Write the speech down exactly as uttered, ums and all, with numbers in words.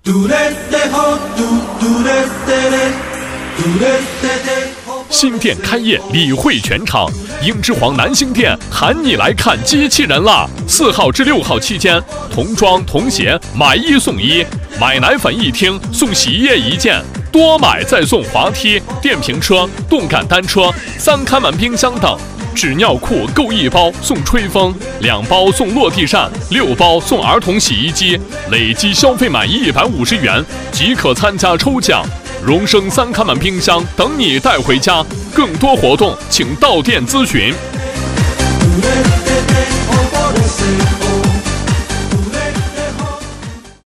新店开业，礼会全场，英之皇南星店喊你来看机器人啦！四号至六号期间，童装童鞋买一送一，买奶粉一听送洗衣液一件，多买再送滑梯、电瓶车、动感单车、三开门冰箱等。纸尿裤购一包送吹风，两包送落地扇，六包送儿童洗衣机，累计消费满一百五十元即可参加抽奖。荣升三开门冰箱等你带回家，更多活动请到店咨询。